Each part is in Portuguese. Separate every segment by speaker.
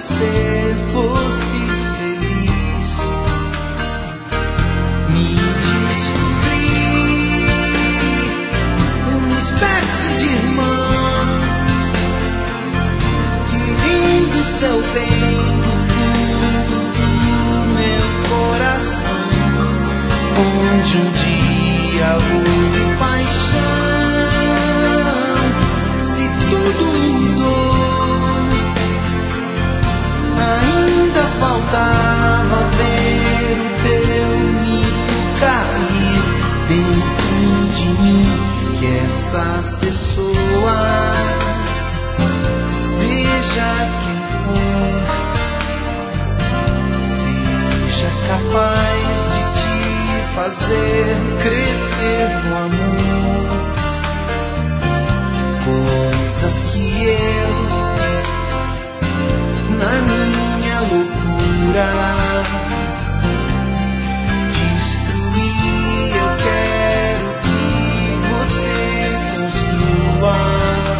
Speaker 1: você fosse feliz. Me descobri uma espécie de irmão, querendo seu bem no fundo do meu coração, onde um dia houve paixão. Se tudo mudou, ainda faltava ver o teu mito cair dentro de mim. Que essa pessoa, seja quem for, seja capaz de te fazer crescer no amor. Coisas que eu, na minha loucura, destruí. Eu quero que você construa.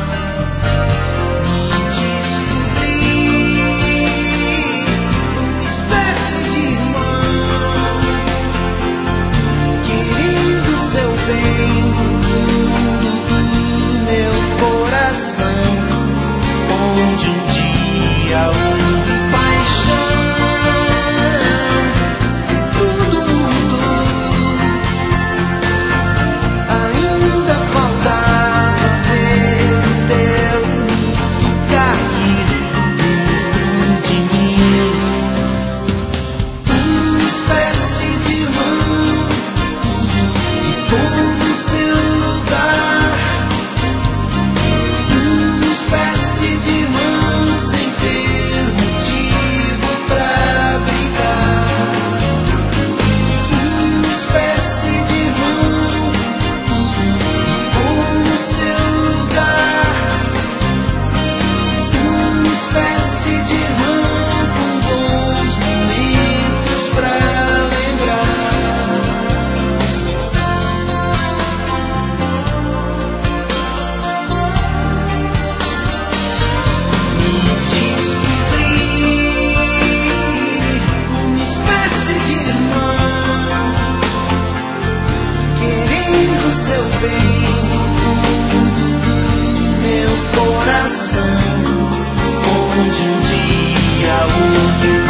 Speaker 1: Me descobri uma espécie de irmão, querendo seu bem no fundo do meu coração, onde um dia houve paixão. Se tudo mudou, ainda faltava ver o teu mito cair dentro de mim. Uma espécie de irmão, e todo o seu lugar. Uma espécie de irmão sem ter motivo pra brigar. Uma espécie de irmão, e todo o seu lugar. Uma espécie de irmão com bons momentos pra lembrar. Me descobri uma espécie de irmão, querendo seu bem no fundo do meu coração, onde um dia houve